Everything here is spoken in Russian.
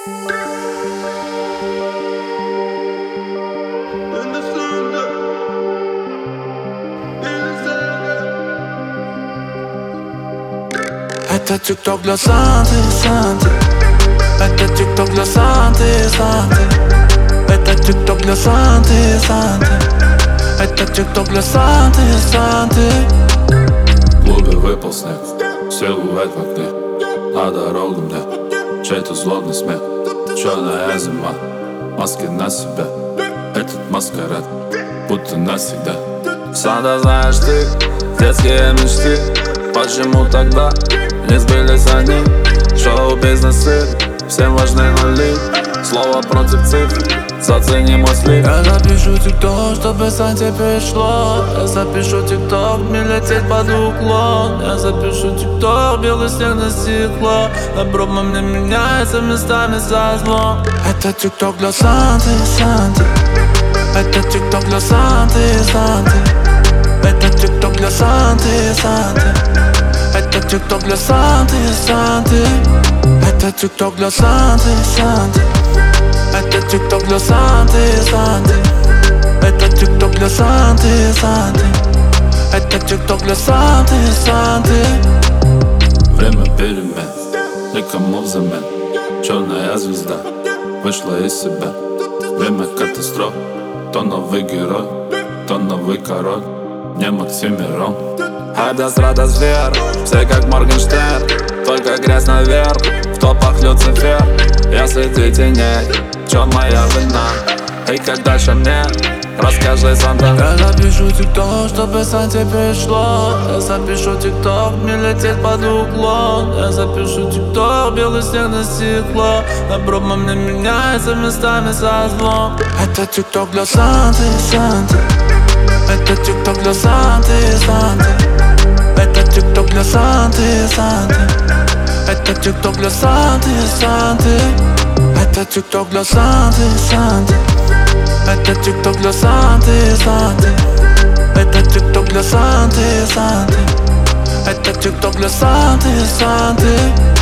Это тик-ток для Санты, Санты. Это тик-ток для Санты, Санты. Это тик-ток для Санты, Санты. Это тик-ток для Санты, Санты. В клубе выпал снег, силуэт в окне. На дорогу мне чей-то злобный смех. Черная зима, маски на себя. Этот маскарад, будто навсегда. Сам да знаешь ты, детские мечты. Почему тогда не сбились они? Шоу-бизнесы, всем важны нули. Слово против цифр, зацени мой слив. Я запишу тик-ток, чтобы Санте пришло. Я запишу тик-ток, мне лететь под уклон. Я запишу тик-ток, белый снег на стекло. Добро по мне меняется местами со злом. Это тик-ток для Санты, Санты. Это тик-ток для Санты, Санты. Это тик-ток для Санты, Санты. Это тик-ток для Санты, Санты. Это тик-ток для Санты, Санты. Это тик-ток для Санты, Санты. Это тик-ток для Санты, Санты. Это тик-ток для Санты, Санты. Время перемен, никому взамен. Черная звезда вышла из себя. Время катастроф, то новый герой, то новый король. Не Максимирон. Радость, радость, вверх, все как Моргенштерн. Только грязь наверх, в топах Люцифер. Я среди теней, в чем моя вина? И как дальше мне? Расскажи, Санта. Я запишу тик-ток, чтобы Санте пришло. Я запишу тик-ток, мне лететь под уклон. Я запишу тик-ток, белый снег на стекло. Добро по мне меняется местами со злом. Это тик-ток для Санты, Санты. Это тик-ток для Санты, Санты. Это тик-ток для Санты, Санты. Это тик-ток для Санты, Санты. Это тик-ток для Санты, Санты. Это тик-ток для Санты, Санты. Это тик-ток для Санты, Санты. Это тик-ток для Санты, Санты.